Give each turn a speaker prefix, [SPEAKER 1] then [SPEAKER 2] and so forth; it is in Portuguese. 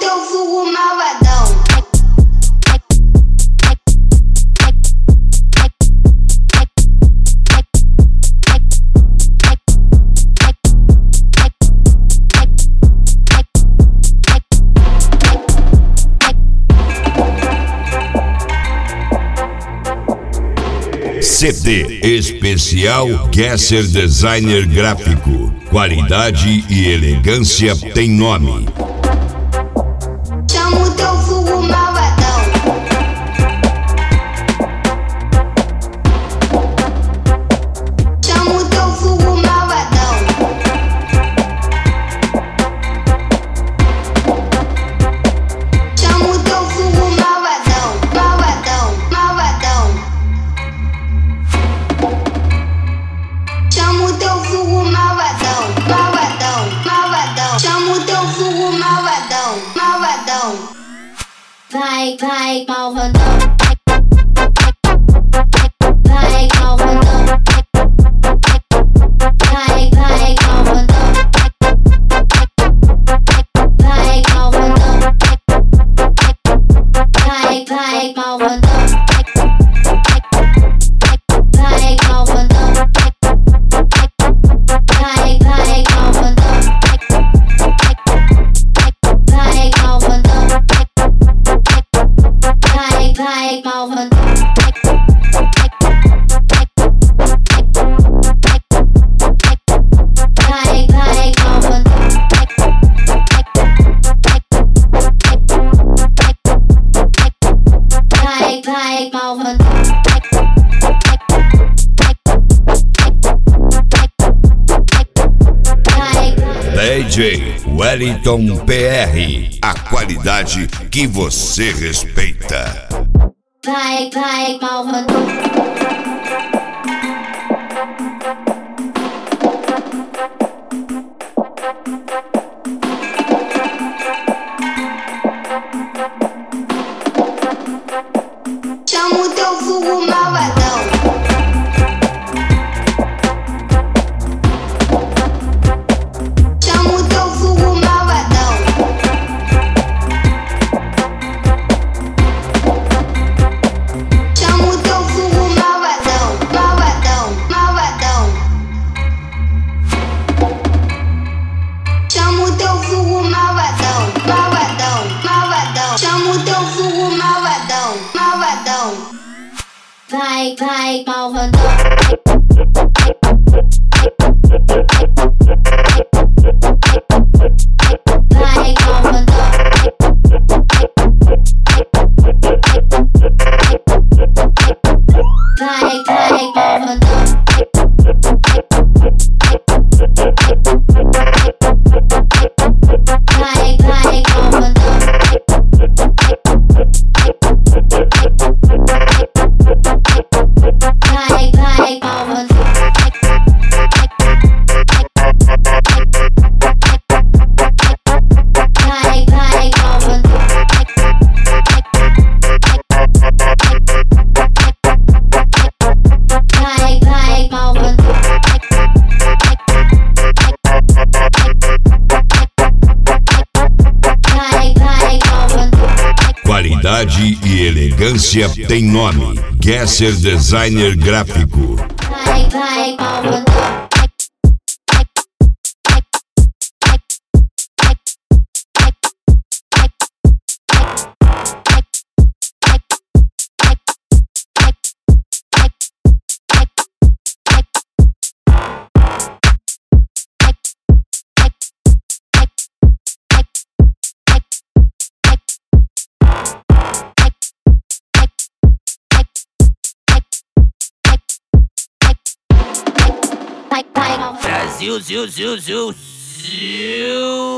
[SPEAKER 1] teu fogo malvadão.
[SPEAKER 2] CD especial Gesser Designer Gráfico. Qualidade e elegância tem nome.
[SPEAKER 1] Chama o teu fogo malvadão. Chama o teu fogo malvadão. Chama o teu fogo malvadão, malvadão, malvadão. Chama o teu fogo malvadão, malvadão, malvadão. Chama o teu fogo malvadão, malvadão. Vai, vai, malvadão. Vai, malvadão. Vai, vai, malvadão. Vai, malvadão. Vai, vai, malvadão. Vai, malvadão. Vai, vai, malvadão. Vai, malvadão. Vai, vai, malvadão. Vai, vai, malvadão. Vai, vai, malvadão.
[SPEAKER 2] DJ Wellington PR. A qualidade que você respeita.
[SPEAKER 1] Vai, vai, malvadão. Chama o teu fogo malvadão. Chama o teu fogo malvadão. Chama o teu fogo malvadão, malvadão, malvadão. Chama o teu fogo malvadão, malvadão, malvadão. Chama o teu fogo malvadão, malvadão. Vai, vai, malvadão. Vai, malvadão. Vai, vai, malvadão. Vai, vai, malvadão. Vai, vai, malvadão. Vai, vai, malvadão. Vai, vai, malvadão. Vai, vai, malvadão.
[SPEAKER 2] Qualidade e elegância tem nome. Gesser Designer Gráfico.
[SPEAKER 1] Vai, vai, malvadão.
[SPEAKER 3] Brasil, Zil, Zil, Zil, Zil.